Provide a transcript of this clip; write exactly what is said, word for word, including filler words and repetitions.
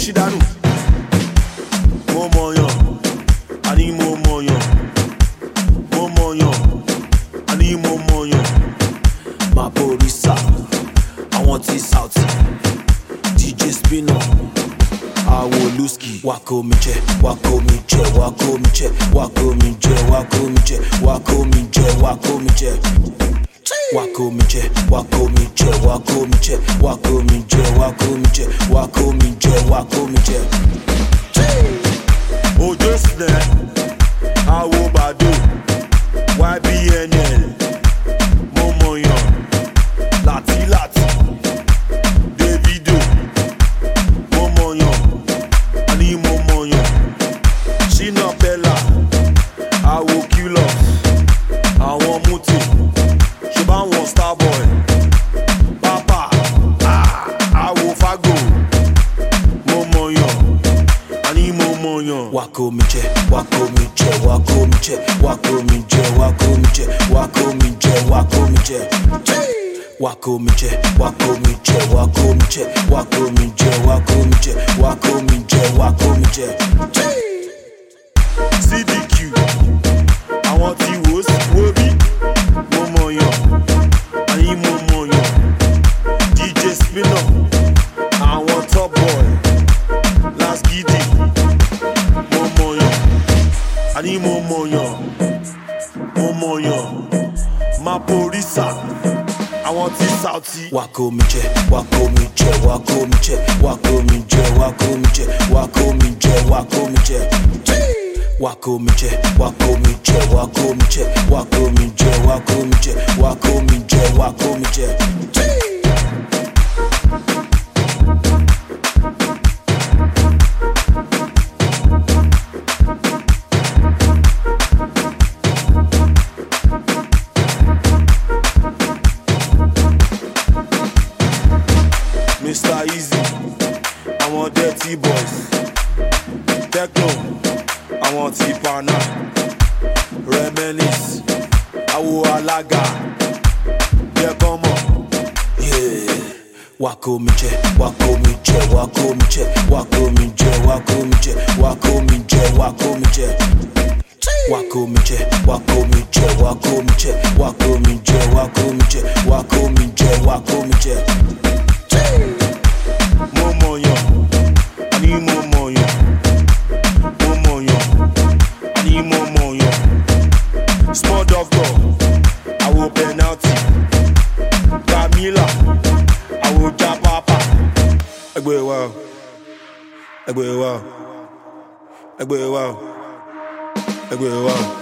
ṣídánù. Mo mọ̀yàn, àní mo mọ̀yàn. Mo mọ̀yàn, àní mo mọ̀yàn. Maporisa, àwọn tí South, D J Spinner, Awo Luski. Wako mi jẹ, wako mi jẹ, wako mi jẹ, wako mi jẹ, wako mi jẹ, wako mi jẹ, wako mi jẹ. Wako mi jẹ, wako mi jẹ, wako mi jẹ, wako mi jẹ, wako mi jẹ, wako mi jẹ, wako mi jẹ. Ojo Snare, Awo Bado, Y B N L, mo mọ̀yàn, Lati Lati, Davido, mo mọ̀yàn, àní mo mọ̀yàn, Shina Bella, Awo Killer, àwọn Muti. Ṣùgbọ́n Starboy, Papa, ah, Awo Fago, mo mọ̀yàn, àní mo mọ̀yàn. Wako mi jẹ, wako mi jẹ, wako mi jẹ, wako mi jẹ, wako mi jẹ, wako mi jẹ, wako mi jẹ. Wako mi jẹ, wako mi jẹ, wako mi jẹ, wako mi jẹ, wako mi jẹ, wako mi jẹ, wako mi jẹ. C D Q, àwọn tí wo sí wo bí, mo mọ̀yàn. Àní mo mọ̀yàn, D J Spinner, àwọn Top Boy, Last Gidi, mo mọ̀yàn, àní mo mọ̀yàn, mo mọ̀yàn, Maporisa, àwọn tí South. Wako mi jẹ, wako mi jẹ, wako mi jẹ, wako mi jẹ, wako mi jẹ, wako mi jẹ, wako mi jẹ. Wako mi jẹ, wako mi jẹ, wako mi jẹ, wako mi jẹ, wako mi jẹ, wako mi jẹ, wako mi jẹ. Mister Easy, àwọn Dirty Boys, Techno, àwọn tí Pana, Reminisce, Awo Alaga, yeah, come on, yeah. Wako mi jẹ, wako mi jẹ, wako mi jẹ, wako mi jẹ, wako mi jẹ, wako mi jẹ, wako mi jẹ. Wako mi jẹ, wako mi jẹ, wako mi jẹ, wako mi jẹ, wako mi jẹ, wako mi jẹ, wako mi jẹ. Mo mọ̀yàn, àní mo mọ̀yàn, mo mọ̀yàn, àní mo mọ̀yàn. Small Doctor, Awo Penalty, Camila, Awo Japapa. Ẹgbẹ́ wa, ẹgbẹ́ wa, ẹgbẹ́ wa, ẹgbẹ́ wa.